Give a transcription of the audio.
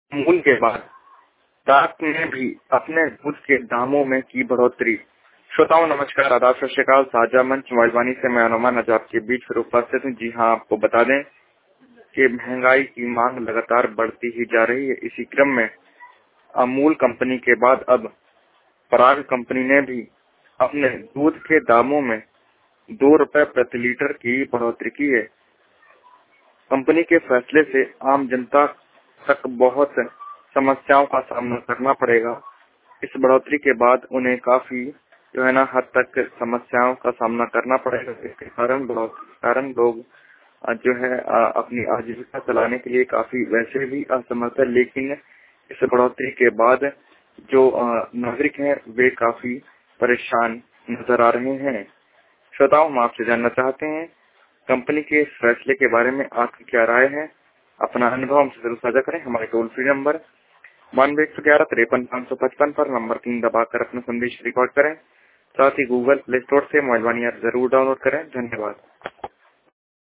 अमूल के बाद डाक ने भी अपने दूध के दामों में की बढ़ोतरी। श्रोताओं नमस्कार, आदाब, सत श्री अकाल। साझा मंच मोबाइलवानी से मैं अनुमान आज आपके बीच फिर उपस्थित हूँ। जी हाँ, आपको बता दें कि महंगाई की मांग लगातार बढ़ती ही जा रही है। इसी क्रम में अमूल कंपनी के बाद अब पराग कंपनी ने भी अपने दूध के दामों में 2 रुपए प्रति लीटर की बढ़ोतरी की है। कंपनी के फैसले से आम जनता तक बहुत समस्याओं का सामना करना पड़ेगा। इस बढ़ोतरी के बाद उन्हें काफी हद तक समस्याओं का सामना करना पड़ेगा। इसके कारण लोग अपनी आजीविका चलाने के लिए काफी वैसे भी असमर्थ है, लेकिन इस बढ़ोतरी के बाद जो नागरिक हैं वे काफी परेशान नजर आ रहे हैं। श्रोताओं, हम आपसे जानना चाहते हैं कंपनी के इस फैसले के बारे में आपकी क्या राय है। अपना अनुभव हमसे जरूर साझा करें। हमारे टोल फ्री नंबर 9111 53 555 पर नंबर 3 दबाकर अपना संदेश रिकॉर्ड करें। साथ ही गूगल प्ले स्टोर से मोबाइलवानी ऐप जरूर डाउनलोड करें। धन्यवाद।